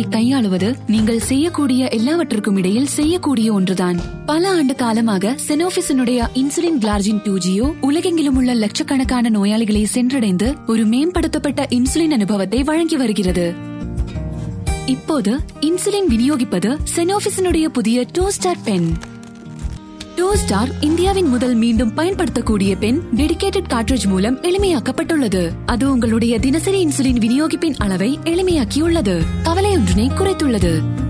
கையாளுவது நீங்கள் செய்யக்கூடிய எல்லாவற்றுக்கும் இடையில் செய்யக்கூடிய ஒன்றுதான். பல ஆண்டு காலமாக செனோபிஸினுடைய இன்சுலின் கிளார்ஜின் 2Go உலகெங்கிலும் உள்ள லட்சக்கணக்கான நோயாளிகளை சென்றடைந்து ஒரு மேம்படுத்தப்பட்ட இன்சுலின் அனுபவத்தை வழங்கி வருகிறது. இப்போது இன்சுலின் விநியோகிப்பது செனோபிஸினுடைய புதிய 2-ஸ்டார் பென். 2-ஸ்டார் இந்தியாவின் முதல் மீண்டும் பயன்படுத்தக்கூடிய பென் டெடிகேட்டட் கார்ட்ரிட்ஜ் மூலம் எளிமையாக்கப்பட்டுள்ளது. அது உங்களுடைய தினசரி இன்சுலின் விநியோகிப்பின் அளவை எளிமையாக்கியுள்ளது, கவலையொன்றினை குறைத்துள்ளது.